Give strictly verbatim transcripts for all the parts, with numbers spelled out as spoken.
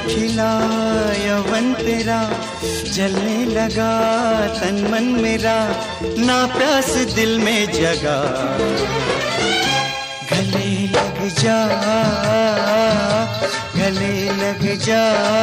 खिला यौवन तेरा, जलने लगा तन मन मेरा, ना प्यास दिल में जगा। गले लग जा, गले लग जा।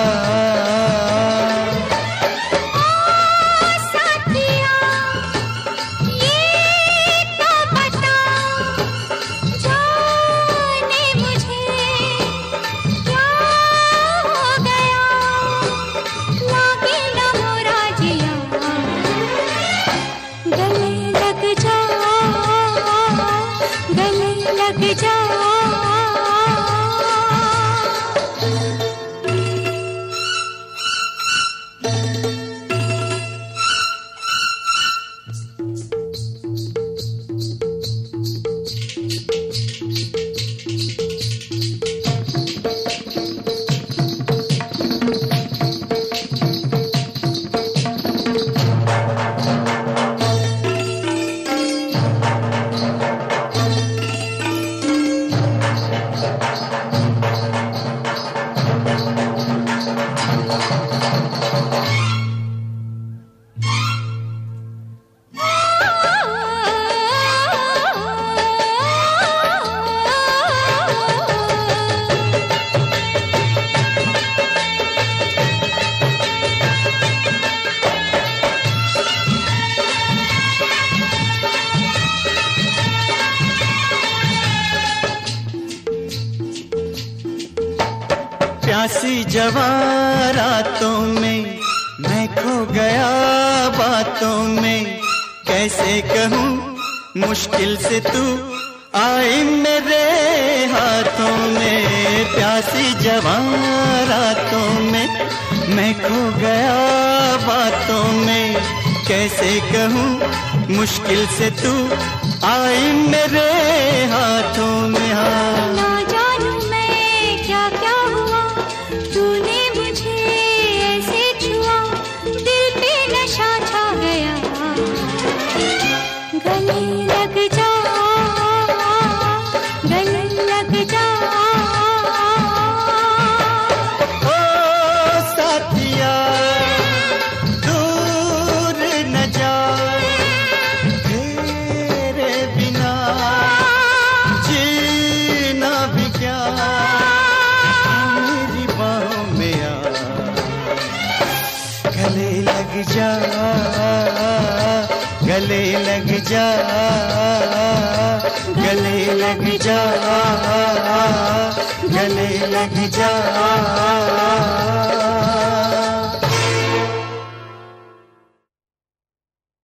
प्यासी जवां रातों में मैं खो गया बातों में, कैसे कहूँ मुश्किल से तू आई मेरे हाथों में। प्यासी जवां रातों में मैं खो गया बातों में, कैसे कहूँ मुश्किल से तू आई मेरे हाथों में। हाँ ना जानू मैं क्या क्या हुआ, तूने मुझे ऐसे छुआ, दिल पे नशा छा गया। गले लग जा, गले लग जा। ओ साथिया दूर न जा, तेरे बिना जीना भी क्या। मेरी बाहों में आ, गले लग जा, गले लग जा, गले लग जा, गले लग जा।